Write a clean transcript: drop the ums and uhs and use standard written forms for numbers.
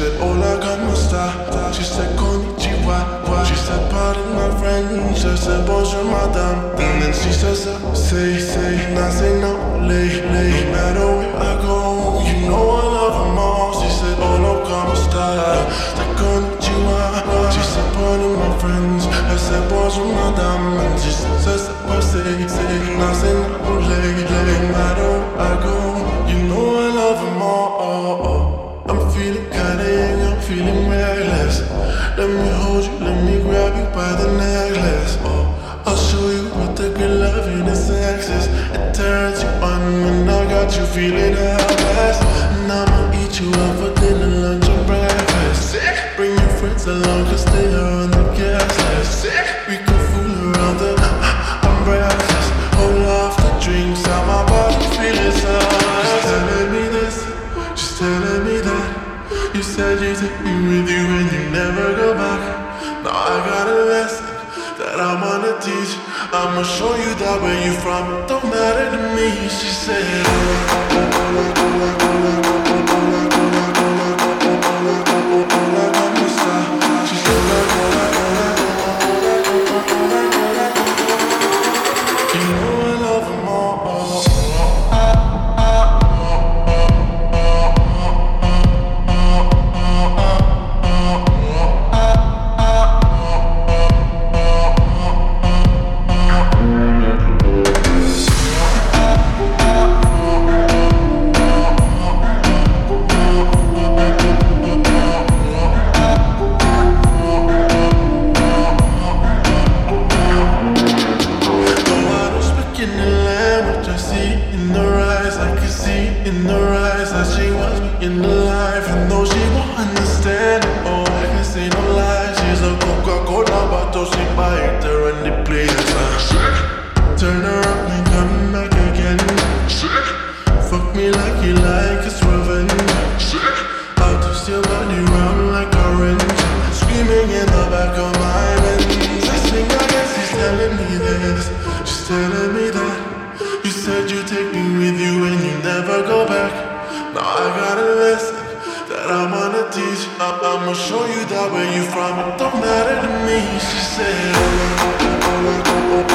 said, hola, ¿cómo está? She said, konnichiwa. She said, pardon my French. I said, bonjour, madame. And then she says, say, and I say, no, lay. No matter where I go, you know I love them all. She said, hola, ¿cómo está? Said, konnichiwa. She said, pardon my French. I said, bonjour, madame. And she says, say, and I say, no, lay. No matter where I go, you know I love them all. I'm feeling kinda young, I'm feeling reckless. Let me hold you, let me grab you by the necklace. I'll show you what the good loving is access. It turns you on when I got you feeling helpless. And I'ma eat you up for dinner, lunch and breakfast. Bring your friends along, cause they are on the guest list. We can fool around the umbrellas. Hold off the drinks, how my body feeling so. She's telling me this, she's telling me that. You said you take me with you and you never go back. Now I got a lesson that I wanna teach. I'ma show you that where you from, it don't matter to me. She said, she said, you know I love them all. In her eyes that she wants me in the life. And though she won't understand, oh, I can say no lie. She's a Coca-Cola bottle, she bite her and it plays turn around and come back again. Fuck me like you like, it's revenge. I'll twist your body round like a wrench. Screaming in the back of my Benz. I think I guess she's telling me this. She's telling me that. You said you take me with you and you never go back. Now I got a lesson that I wanna teach. I'ma show you that where you from, it don't matter to me. She said,